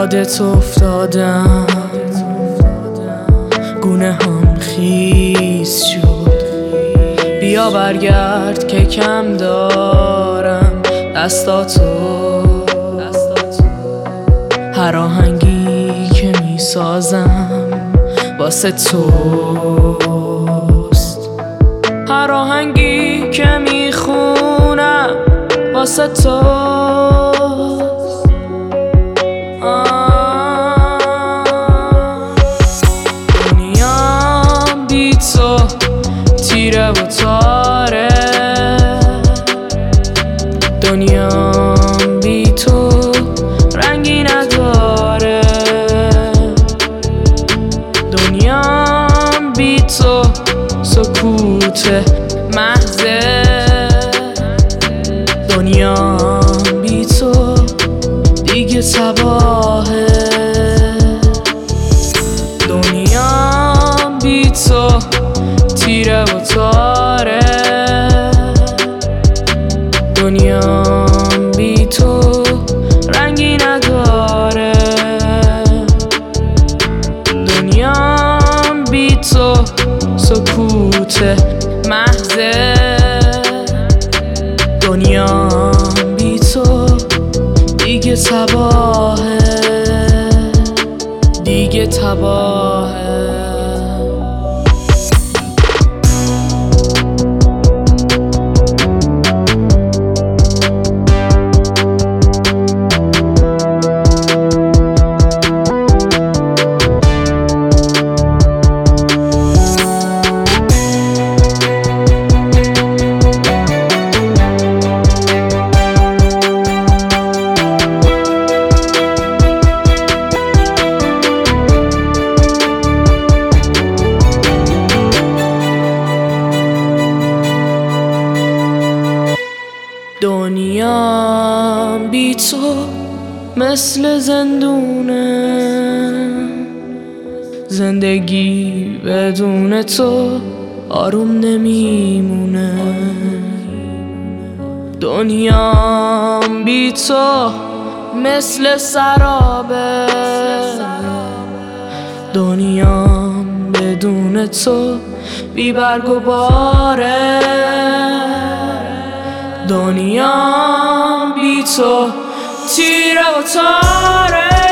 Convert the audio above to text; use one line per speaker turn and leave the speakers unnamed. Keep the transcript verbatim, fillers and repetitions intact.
یادت افتادم، گونه هم خیس شد. بیا برگرد که کم دارم دستاتو، هر آهنگی که میسازم واسه توست، هر آهنگی که میخونم واسه توست. دنیام بی تو تیره و تاره، دنیام بی تو رنگی نداره، دنیام بی تو سکوت محضه، دنیام بی تو دیگه تباهه، دنیام بی تو تیره و تاره، دنیام بی تو رنگی نداره، دنیام بی تو سکوت محضه، دنیام بی تو دیگه تباهه، دیگه تباهه. دنیام بی تو مثل زندونه، زندگی بدون تو آروم نمیمونه، دنیام بی تو مثل سرابه، دنیام بدون تو بی برگ و باره، دنیام بی تو تیره و تاره.